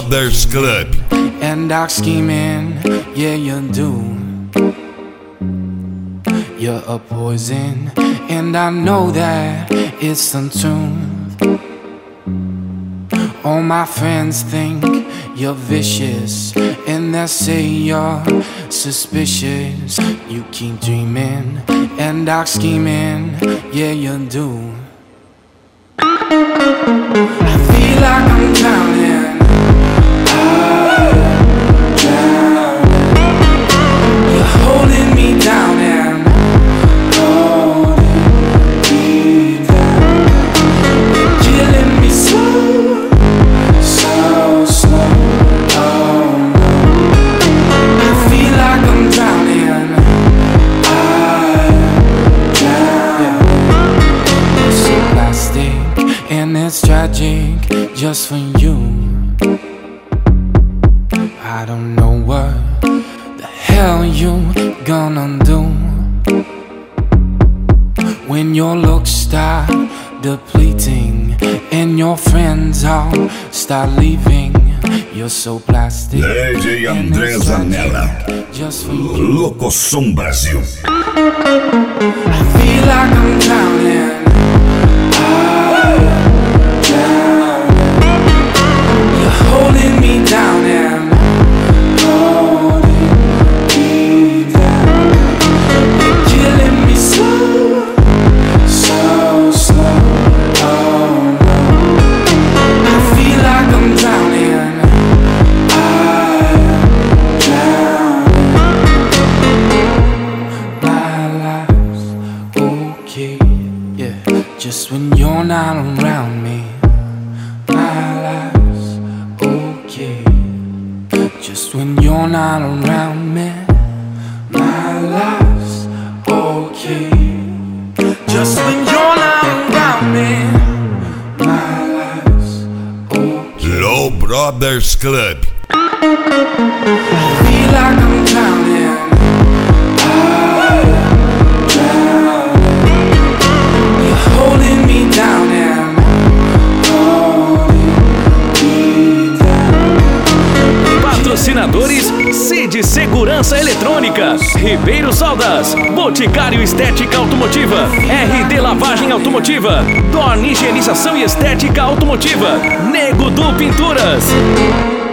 Brothers Club. And dark scheming, yeah you do. You're a poison, and I know that it's untuned. All my friends think you're vicious, and they say you're suspicious. You keep dreaming and dark scheming, yeah you do. I feel like I'm drowning. You're holding me down and holding me down. You're killing me slow, so slow. Oh no, I feel like I'm drowning. I'm drowning. You're so plastic and it's tragic just for you. I don't know what the hell you gonna do when your looks start depleting and your friends all start leaving. You're so plastic. DJ André Zanella, just for you. Locosom Brasil. I feel like I'm drowning. I'm drowning. You're holding me down and holding me down. You're killing me slow, so slow. Oh no, I feel like I'm drowning. I'm drowning. My life's okay, yeah, just when you're not around me. My life's okay, just when you're not around me. My life's okay, just when you're not around me. My life's okay. Low Brothers Club. I feel like I'm drowning. I'm drowning. You're holding me down and holding me down. Patrocinadores: Cid Segurança Eletrônica, Ribeiro Saldas, Boticário Estética Automotiva, RD Lavagem Automotiva, Dorn Higienização e Estética Automotiva, Nego do Pinturas.